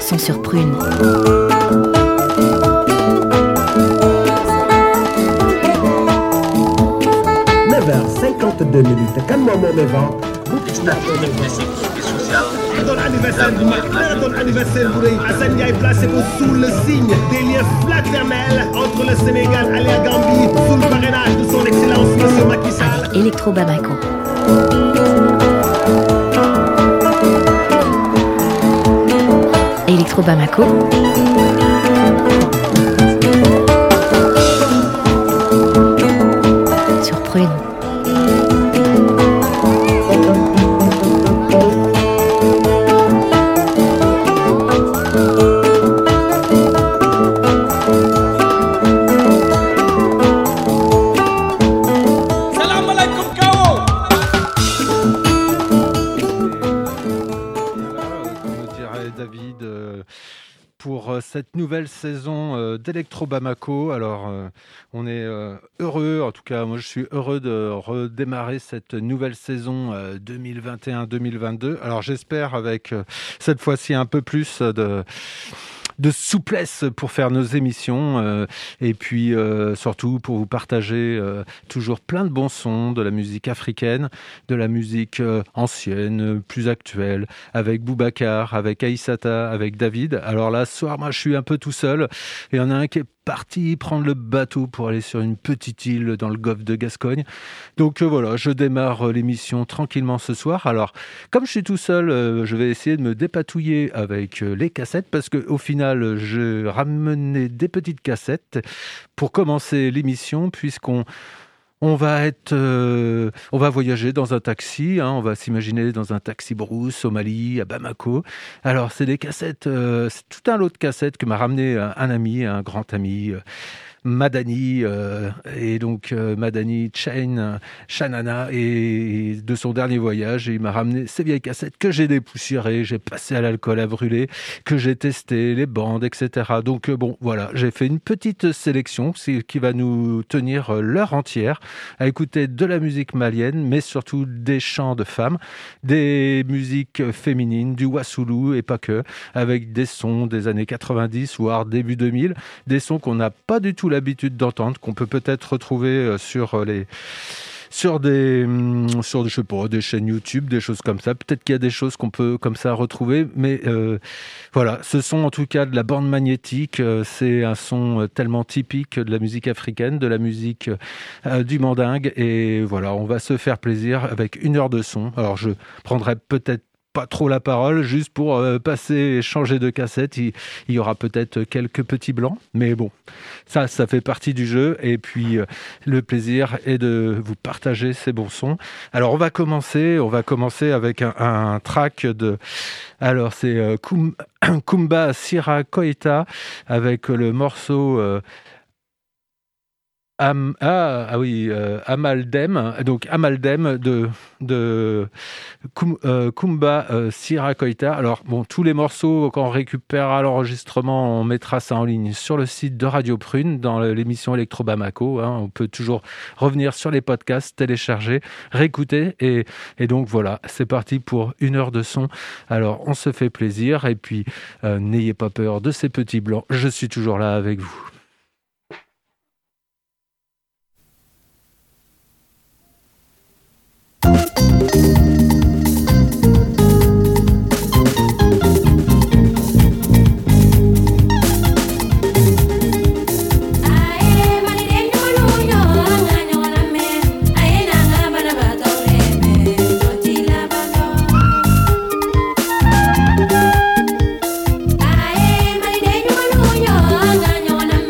son sur Prune. 9h52 minutes. Calme-moi mon vent. Dans l'anniversaire du Mac, dans l'anniversaire du Rey, Hassan Ndiaye placé sous le signe des liens fraternels entre le Sénégal et la Gambie, sous le parrainage de son excellence, Monsieur Macky Sall. Electro Bamako. Electro Bamako. Sur Prune. Pour cette nouvelle saison d'Electro Bamako. Alors, on est heureux, en tout cas, moi je suis heureux de redémarrer cette nouvelle saison 2021-2022. Alors, j'espère avec cette fois-ci un peu plus de souplesse pour faire nos émissions et puis surtout pour vous partager toujours plein de bons sons, de la musique africaine, de la musique ancienne, plus actuelle, avec Boubacar, avec Aïssata, avec David. Alors là, ce soir, moi, je suis un peu tout seul et il y en a un qui est parti prendre le bateau pour aller sur une petite île dans le golfe de Gascogne. Donc voilà, je démarre l'émission tranquillement ce soir. Alors, comme je suis tout seul, je vais essayer de me dépatouiller avec les cassettes parce qu'au final, je ramenais des petites cassettes pour commencer l'émission puisqu'on va voyager dans un taxi, on va s'imaginer dans un taxi brousse au Mali, à Bamako. Alors, c'est des cassettes, c'est tout un lot de cassettes que m'a ramené un ami, un grand ami, Madani, et donc Madani Chanana, et de son dernier voyage, et il m'a ramené ces vieilles cassettes que j'ai dépoussiérées, j'ai passé à l'alcool à brûler, que j'ai testé, les bandes, etc. Donc bon, voilà, j'ai fait une petite sélection qui va nous tenir l'heure entière à écouter de la musique malienne, mais surtout des chants de femmes, des musiques féminines, du wassoulou et pas que, avec des sons des années 90 voire début 2000, des sons qu'on n'a pas du tout l'habitude d'entendre, qu'on peut peut-être retrouver sur des je sais pas, des chaînes YouTube, des choses comme ça. Peut-être qu'il y a des choses qu'on peut comme ça retrouver, mais voilà, ce son en tout cas de la bande magnétique, c'est un son tellement typique de la musique africaine, de la musique du mandingue, et voilà, on va se faire plaisir avec 1 heure de son. Alors je prendrai peut-être pas trop la parole, juste pour passer et changer de cassette. Il y aura peut-être quelques petits blancs, mais bon, ça fait partie du jeu. Et puis, le plaisir est de vous partager ces bons sons. Alors, on va commencer avec un track de... Alors, c'est Kumba Sira Koita avec le morceau... Amaldem, donc Amaldem de Kumba Sira Koita. Alors bon, tous les morceaux quand on récupérera l'enregistrement, on mettra ça en ligne sur le site de Radio Prune dans l'émission Electro Bamako. On peut toujours revenir sur les podcasts, télécharger, réécouter et donc voilà, c'est parti pour 1 heure de son. Alors on se fait plaisir et puis n'ayez pas peur de ces petits blancs. Je suis toujours là avec vous. Wanna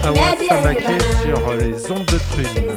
Hawa Samake sur les ondes de Prune.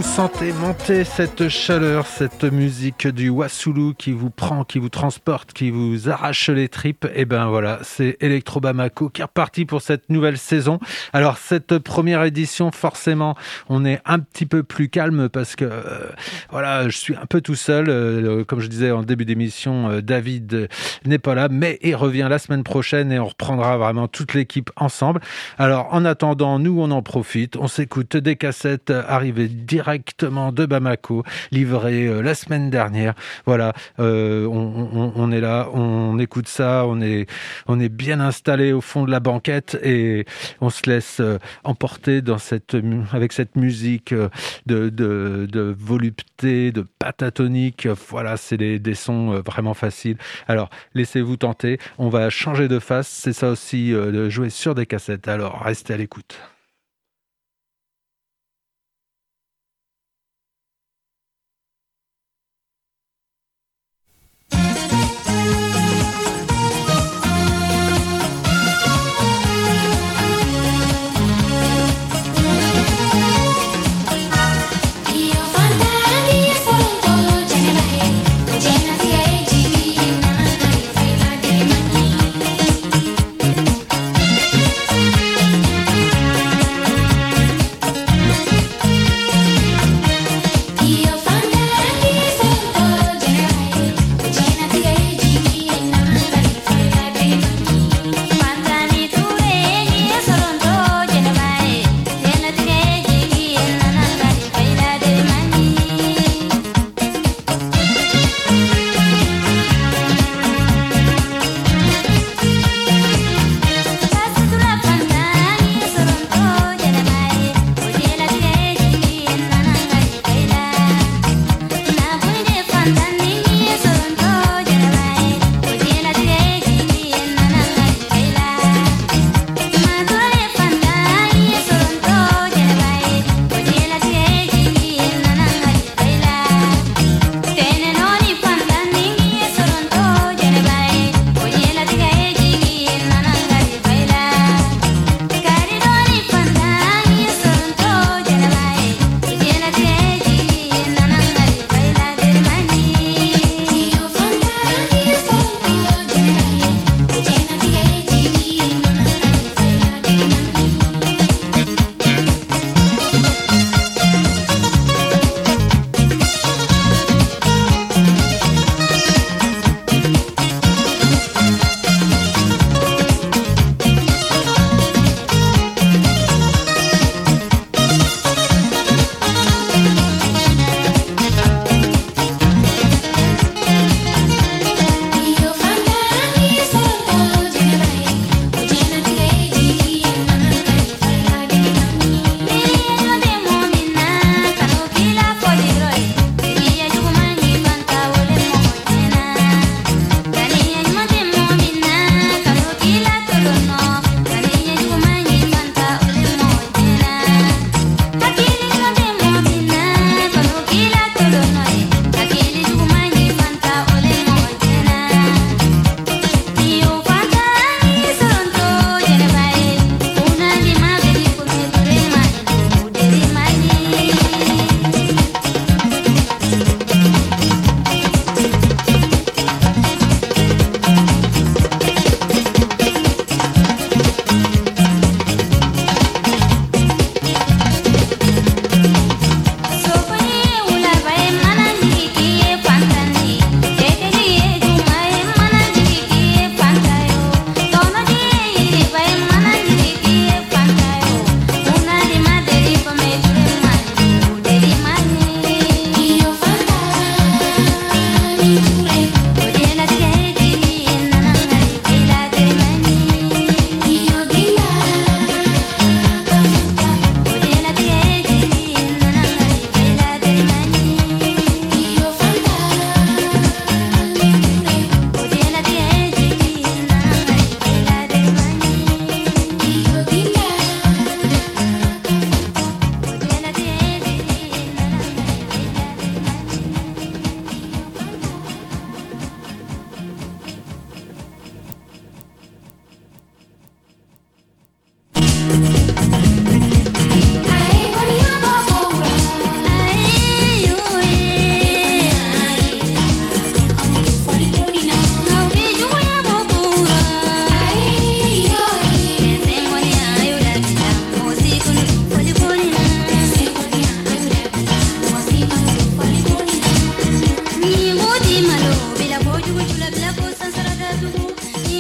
sentez monter cette chaleur, cette musique du Wassoulou qui vous prend, qui vous transporte, qui vous arrache les tripes, et ben voilà, c'est Electro Bamako qui est reparti pour cette nouvelle saison. Alors cette première édition, forcément, on est un petit peu plus calme parce que voilà, je suis un peu tout seul. Comme je disais en début d'émission, David n'est pas là, mais il revient la semaine prochaine et on reprendra vraiment toute l'équipe ensemble. Alors en attendant, nous on en profite, on s'écoute des cassettes arrivées directement de Bamako, livrées la semaine dernière. Voilà, on est là, on écoute ça, on est bien installé au fond de la banquette et on se laisse emporter avec cette musique de volupté, de pentatonique. Voilà, c'est des sons vraiment faciles. Alors laissez-vous tenter, on va changer de face, c'est ça aussi de jouer sur des cassettes. Alors restez à l'écoute.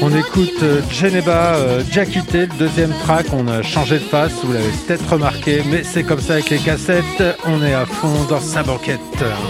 on écoute Geneba Diakité, le deuxième track. On a changé de face, vous l'avez peut-être remarqué, mais c'est comme ça avec les cassettes. On est à fond dans sa banquette.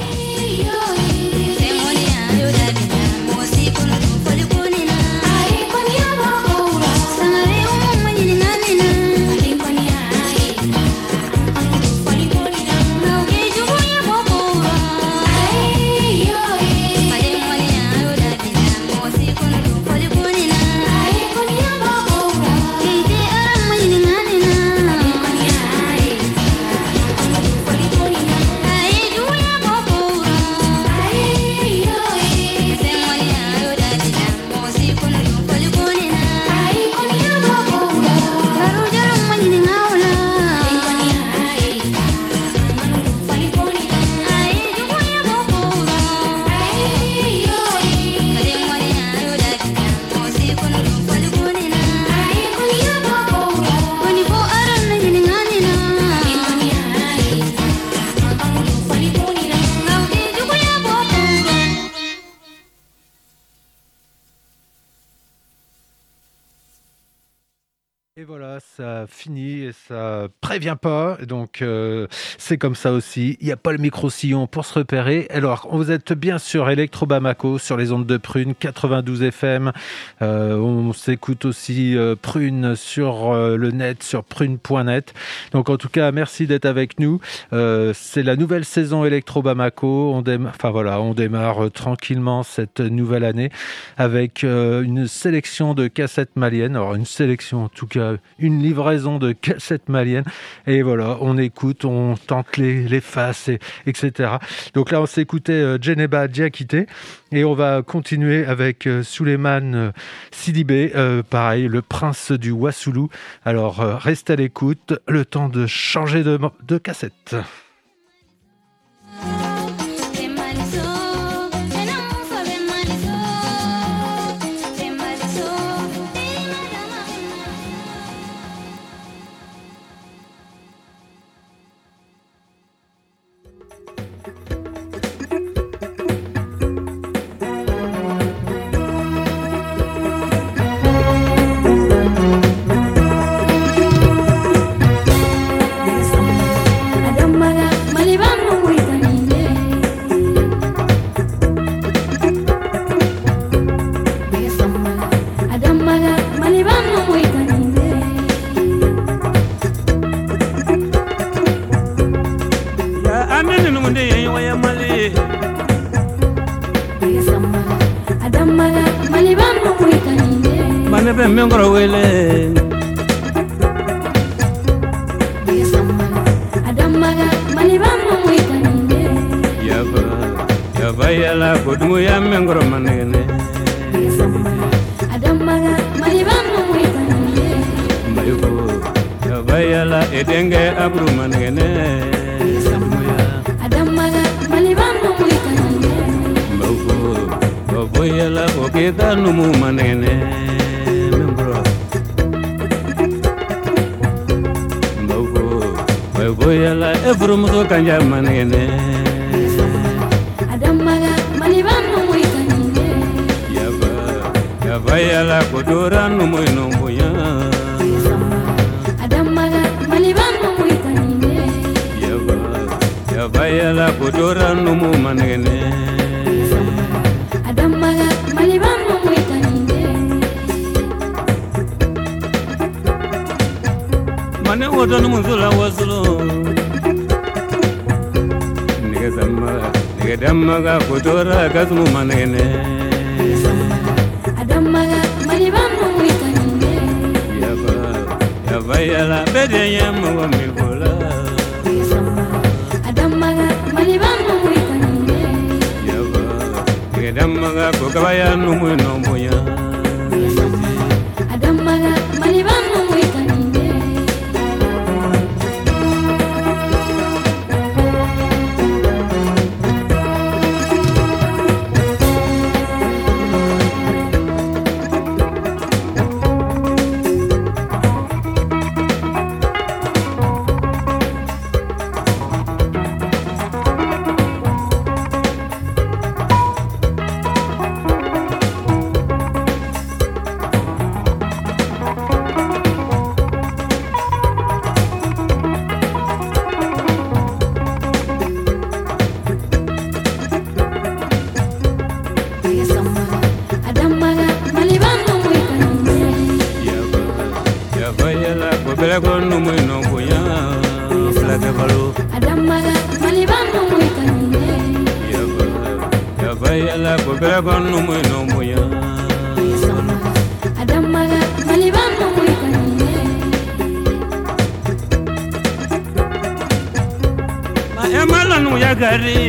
Et voilà, ça finit et ça prévient pas. Donc, c'est comme ça aussi. Il n'y a pas le micro-sillon pour se repérer. Alors, vous êtes bien sûr Electro Bamako sur les ondes de Prune, 92 FM. On s'écoute aussi Prune sur le net, sur prune.net. Donc, en tout cas, merci d'être avec nous. C'est la nouvelle saison Electro Bamako. On démarre tranquillement cette nouvelle année avec une sélection de cassettes maliennes. Alors, une sélection, en tout cas, une livraison de cassettes maliennes. Et voilà, on écoute, on tente les faces, etc. Donc là, on s'écoutait Geneba Diakité et on va continuer avec Souleymane Sidibé, pareil, le prince du Wassoulou. Alors, restez à l'écoute, le temps de changer de cassette. la gobera con no muy no muy Adamaga maliban no muy kanine ma emala no ya gari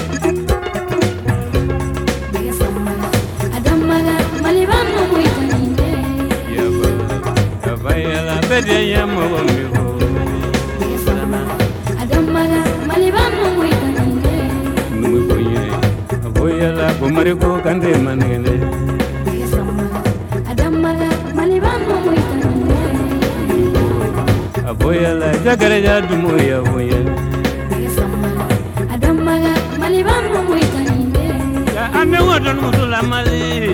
Adamaga maliban no muy kanine ya vaya la bede ya mo mi ho Adamaga maliban no muy kanine no muy boye voya la gomare ko kande manene Adamaga maliban no muy kanine voya la jagare ja dumo ya voya Adamaga maliban no muy kanine ya ame wadon musula mali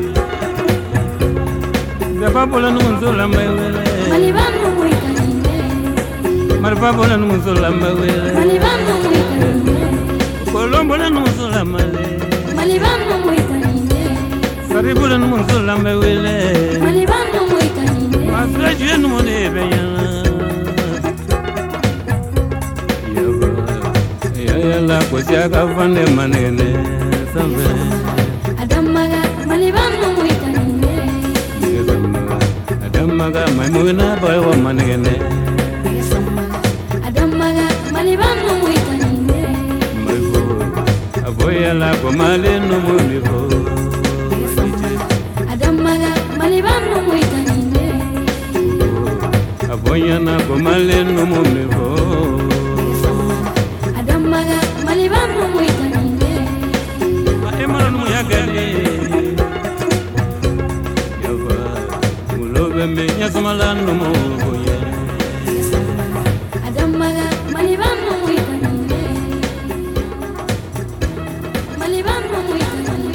da babola no musula mali maliban no muy kanine mar babola no musula mali maliban no muy kanine Colombo no musula mali maliban no muy kanine Saribula no musula mali maliban no muy kanine Masraje no de beyana ya la cosa ka fande manene sambe Adamaga maliban no muy kanine adamaga maimuna bawa manene Adamaga maliban no muy kanine maibo aboya la komale no mulibo Adamaga maliban no muy kanine aboya na komale no mulibo Adamaga maliban no muy kanine Emaron mu yagali yaba mulobe me nyasmala no mo boye Adamaga maliban no muy kanine maliban no muy kanine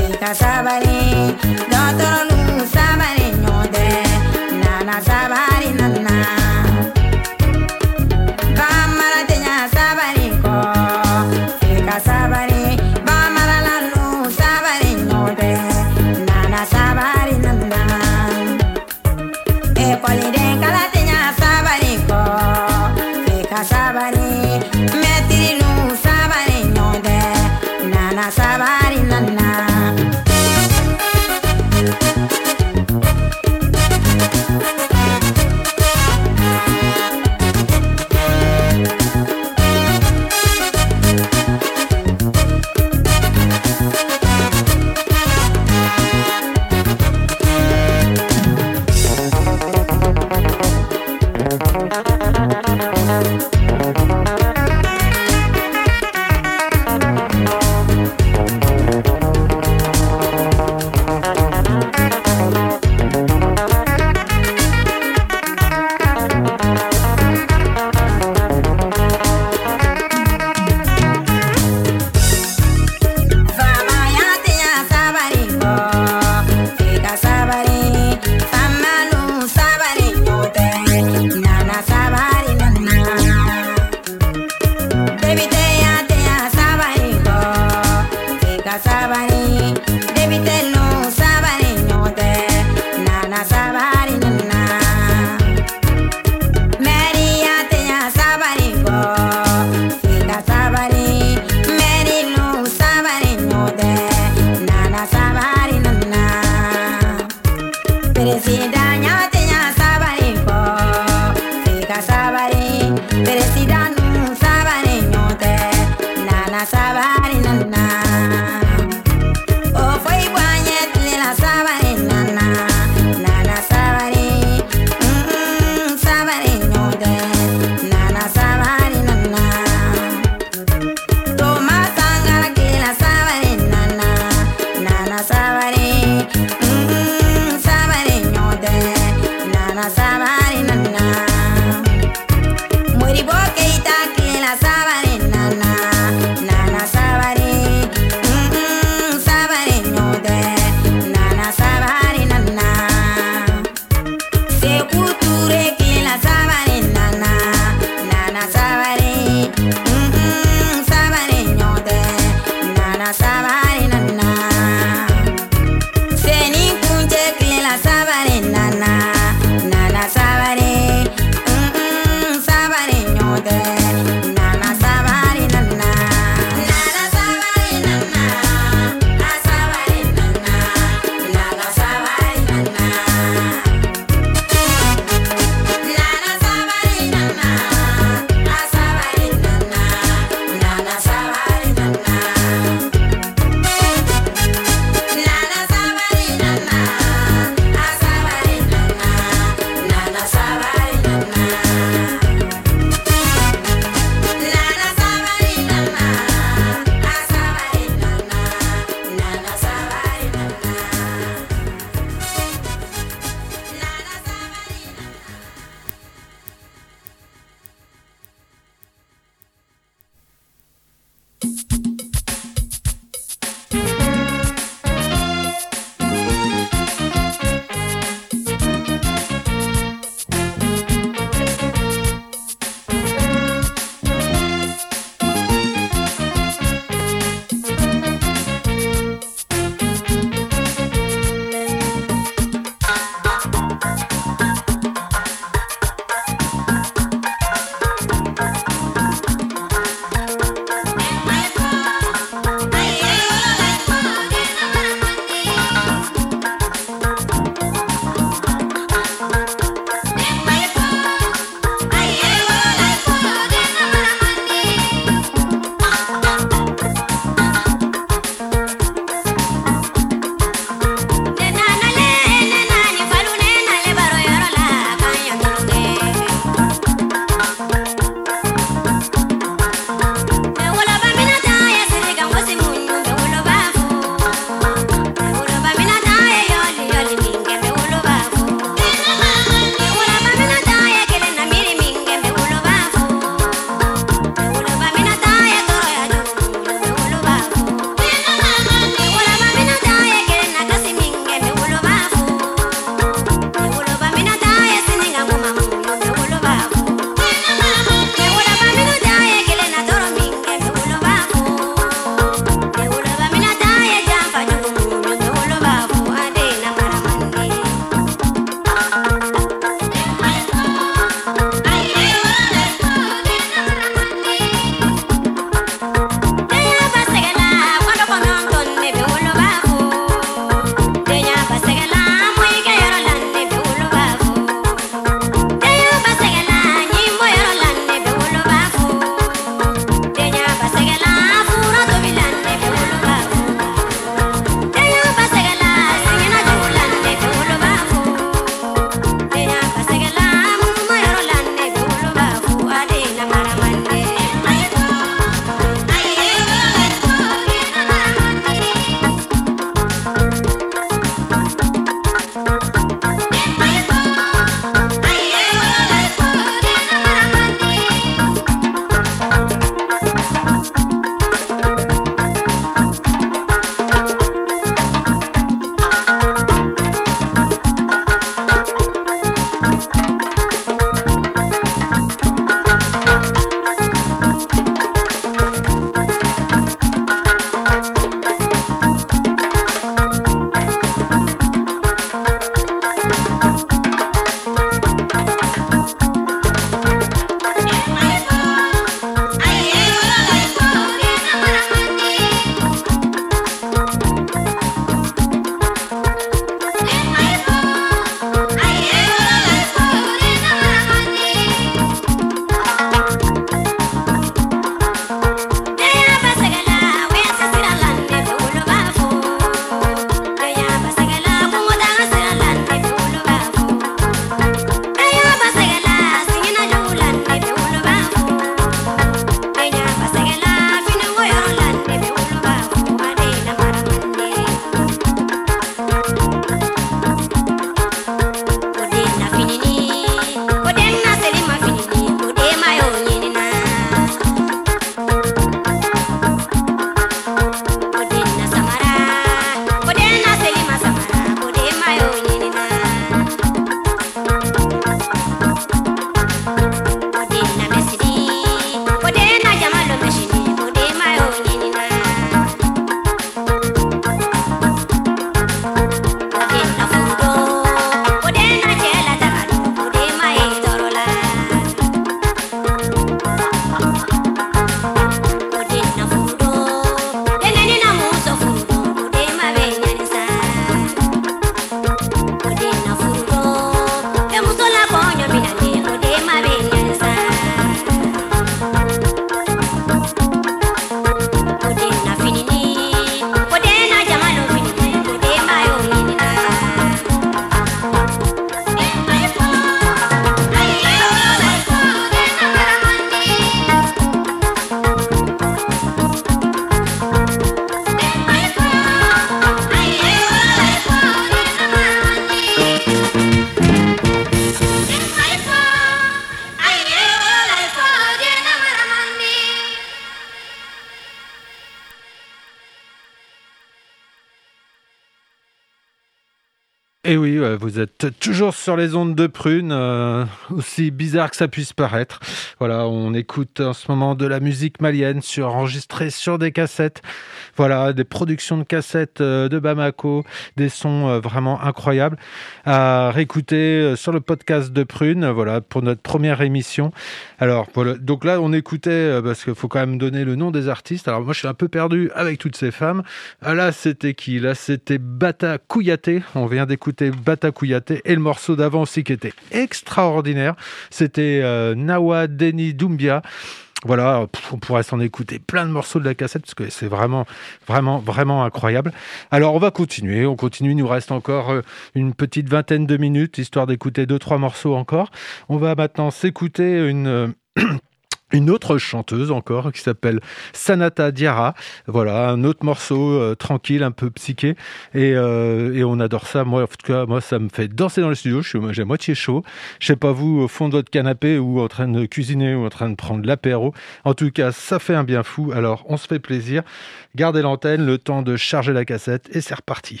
Et oui, vous êtes toujours sur les ondes de Prune, aussi bizarre que ça puisse paraître. Voilà, on écoute en ce moment de la musique malienne enregistrée sur des cassettes. Voilà, des productions de cassettes de Bamako, des sons vraiment incroyables à réécouter sur le podcast de Prune, voilà, pour notre première émission. Alors, voilà, donc là, on écoutait, parce qu'il faut quand même donner le nom des artistes. Alors, moi, je suis un peu perdu avec toutes ces femmes. Là, c'était qui ? Là, c'était Bata Kouyaté. On vient d'écouter Bata Kouyaté et le morceau d'avant aussi qui était extraordinaire. C'était Nawa Deni Doumbia. Voilà, on pourrait s'en écouter plein de morceaux de la cassette parce que c'est vraiment incroyable. Alors on va continuer, il nous reste encore une petite vingtaine de minutes histoire d'écouter 2-3 morceaux encore. On va maintenant s'écouter une autre chanteuse encore qui s'appelle Sanata Diarra. Voilà, un autre morceau tranquille, un peu psyché et on adore ça. Moi, en tout cas, moi ça me fait danser dans le studio. J'ai moitié chaud. Je sais pas vous, au fond de votre canapé ou en train de cuisiner ou en train de prendre l'apéro. En tout cas, ça fait un bien fou. Alors, on se fait plaisir. Gardez l'antenne, le temps de charger la cassette et c'est reparti.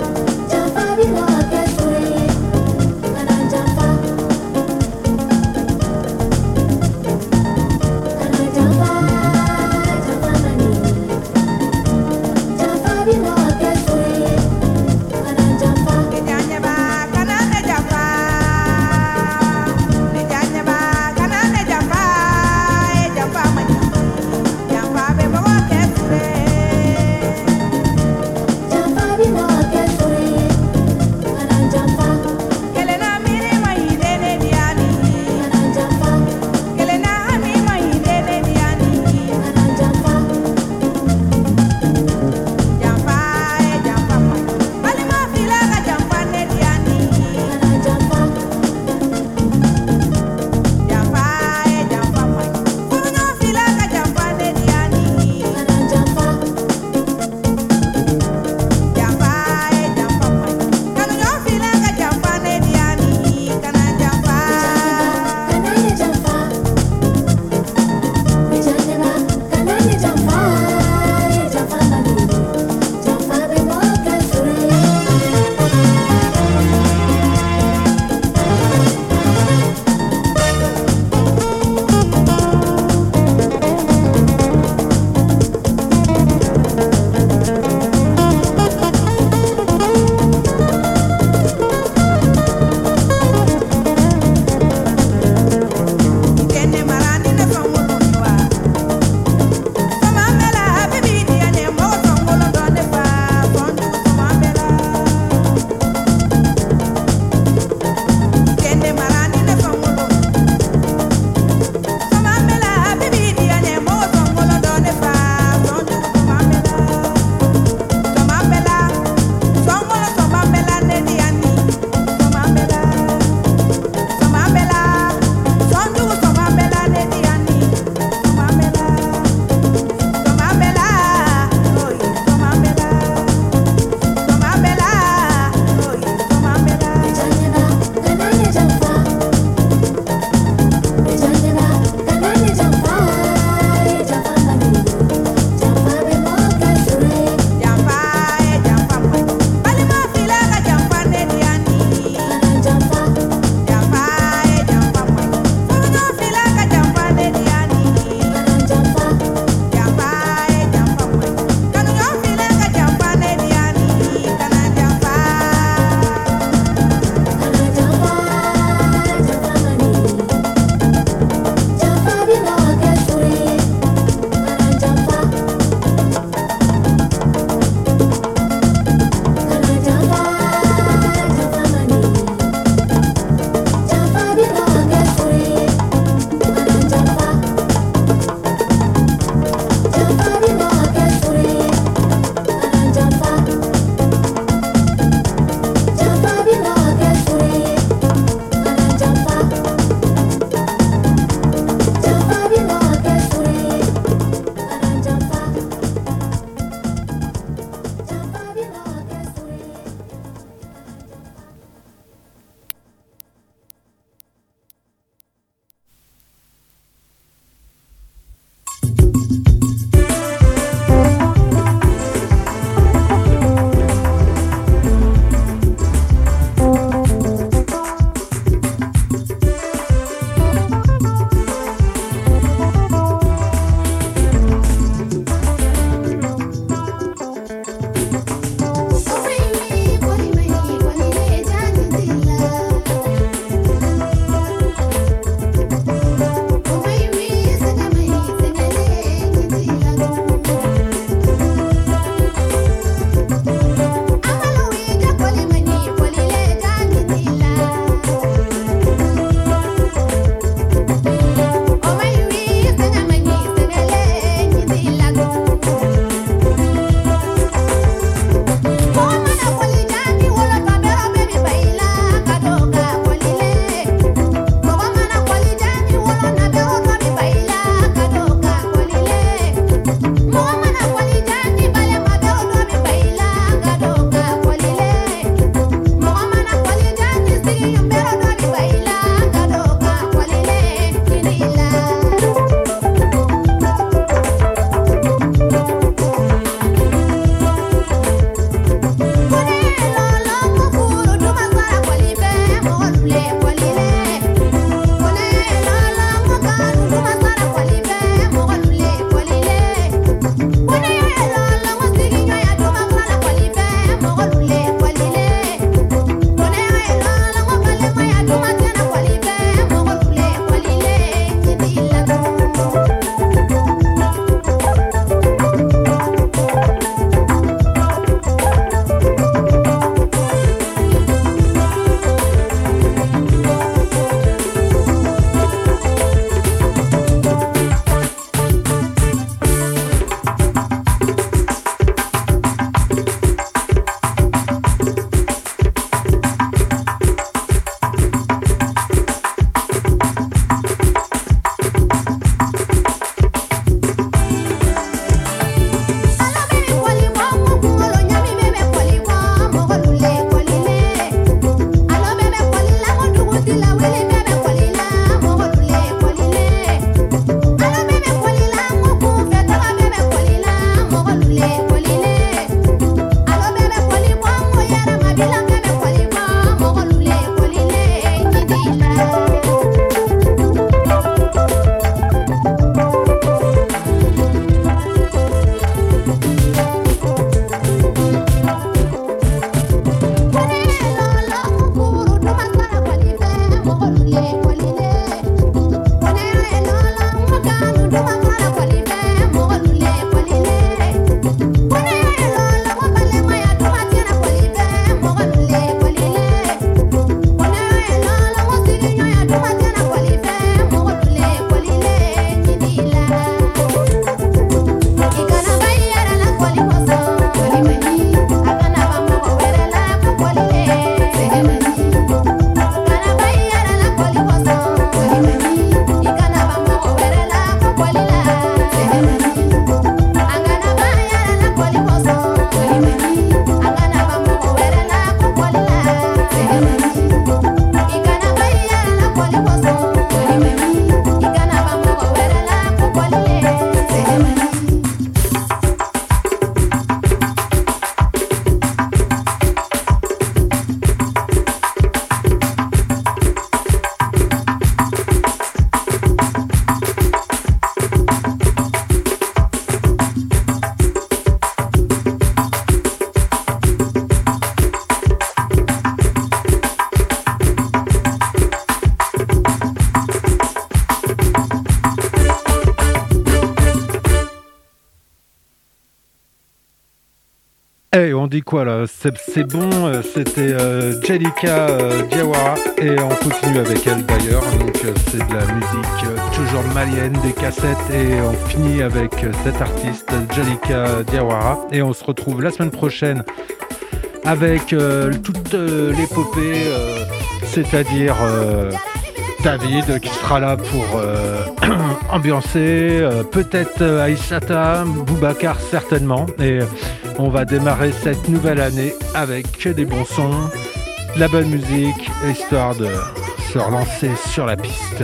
Jafa Hey, on dit quoi là? C'est bon, c'était Jelika Diawara et on continue avec elle d'ailleurs. Donc c'est de la musique toujours malienne, des cassettes et on finit avec cette artiste Jelika Diawara et on se retrouve la semaine prochaine avec toute l'épopée, c'est-à-dire David qui sera là pour ambiancer, peut-être Aïssata, Boubacar certainement, et on va démarrer cette nouvelle année avec que des bons sons, de la bonne musique, histoire de se relancer sur la piste.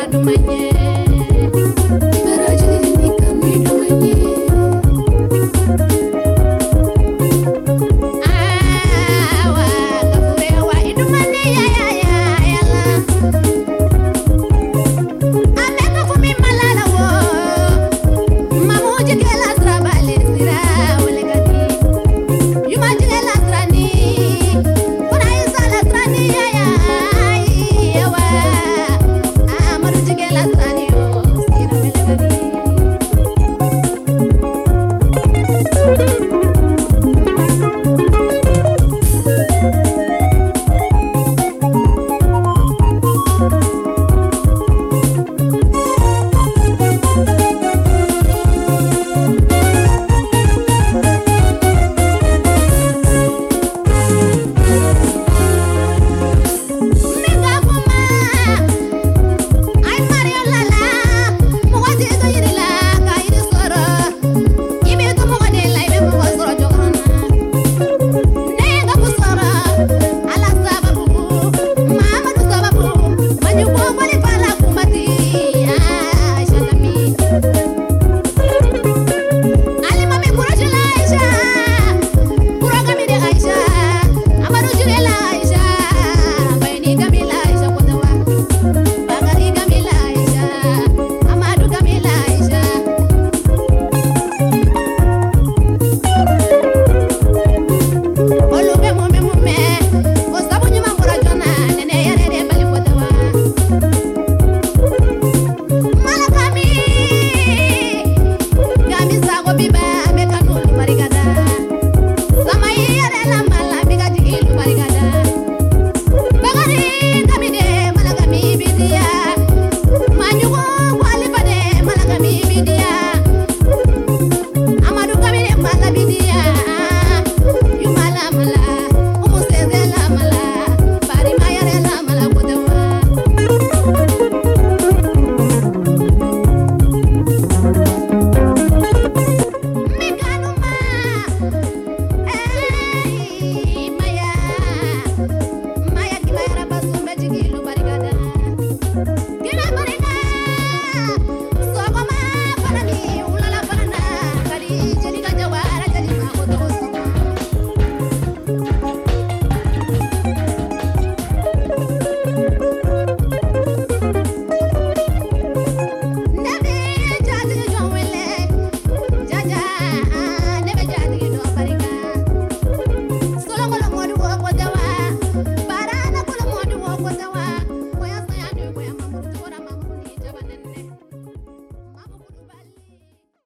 dumanye